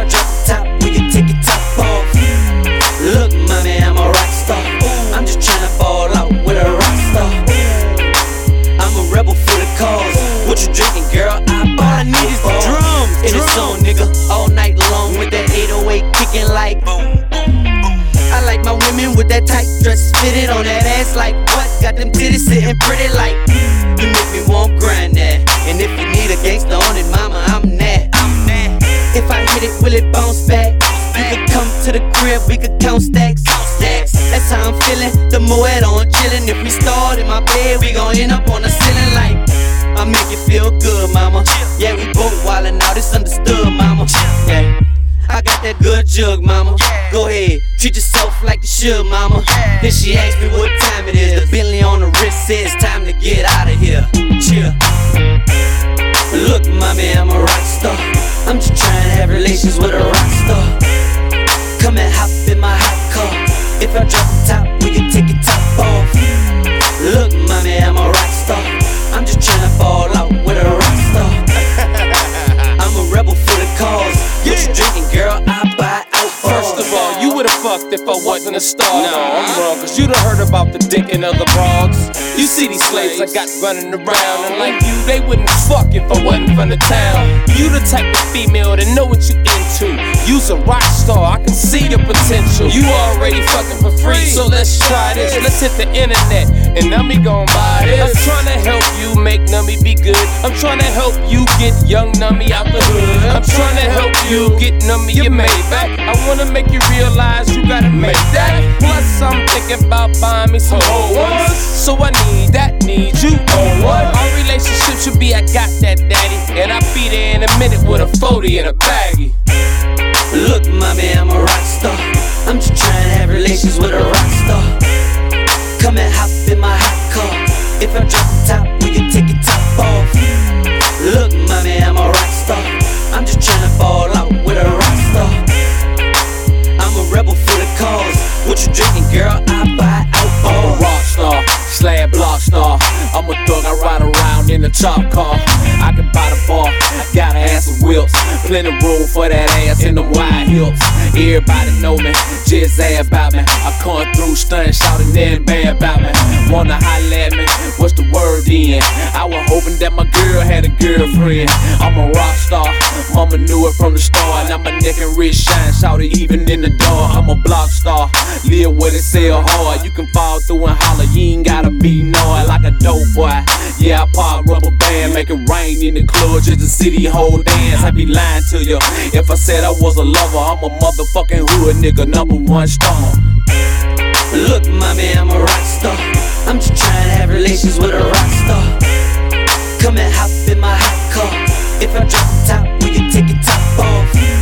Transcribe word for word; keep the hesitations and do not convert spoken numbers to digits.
drop the top, will you take your top off? Look, mommy, I'm a rock star. I'm just tryna ball out with a rock star. I'm a rebel for the cause. What you drinking, girl? I All I need is the drums. in the song, nigga, all night long with that eight oh eight kicking like boom, boom, boom. I like my women with that tight dress fitted on that ass like what? Got them titties sitting pretty like you make me want grind that. And if you need a gangster on it, mama, I'm that. I'm that. If I hit it, will it bounce back? You could come to the crib, we could count stacks. Stacks. That's how I'm feeling. The Moet on chillin'. If we start in my bed, we gon' end up on the ceiling like I make it feel good, mama. Yeah, we both wildin' out, it's understood, mama. Yeah, I got that good jug, mama. Go ahead, treat yourself like you should, mama. Then she asked me what time it is. The Bentley on the wrist says time to get out of here. Chill. Look, mommy, I'm a rock star. I'm just trying to have relations with a rock star. Come and hop in my hot car. If I drop the top, will you take your top off? Look, mommy, I'm a rock star. I'm just tryna ball out with a rock star. I'm a rebel for the cause. What you drinking, girl? I buy out. First of all, you would've fucked if I wasn't a star. Nah, I'm wrong, cause you done heard about the dick and other broads. You see these slaves I got running around, and like you, they wouldn't fuck if I wasn't from the town. You the type of female that know what you into. You's a rock star, I can see your potential. You already fucking for free, so let's try this. Let's hit the internet, and Nummy gon' buy this. I'm tryna help you make Nummy be good. I'm tryna help you get young Nummy out the hood. I'm tryna help you get Nummy your Maybach. I wanna make you realize you gotta make that. Plus I'm thinking about buying me some old ones, so I need that, need you. Oh what? Our relationship should be I got that daddy, and I feed her in a minute with a forty and a baggie. Look, mommy, I'm a rock star. I'm just trying to have relations with a rock star. Come and hop in my hot car. If I drop the top, will you take your top off? Look, mommy, I'm a rock star. I'm just trying to ball out with a rock star. I'm a rebel for the cause. What you drinking, girl? I buy out. I'm a rock star, slab block star. I'm a thug, I ride around in a chop car. I can buy the bar, got an ass of whips. Plenty room for that ass in the wide hips. Everybody know me, just ask about me. I come through stunning, shouting and bad about me. Wanna holler at me, what's the word then? I was hoping that my girl had a girlfriend. I'm a rock star, mama knew it from the start. Now my neck and wrist shine, shout it even in the dark. I'm a block star, live with it, sell hard. You can fall through and holler, you ain't gotta be gnarly like a dope boy. Yeah, I pop rubber band, make it rain in the club, just the city whole dance. I be lying to you if I said I was a lover. I'm a motherfucking hood nigga, number one star. Look, mommy, I'm a rock star. I'm just trying to have relations with a rock star. Come and hop in my hot car. If I drop the top, will you take your top off?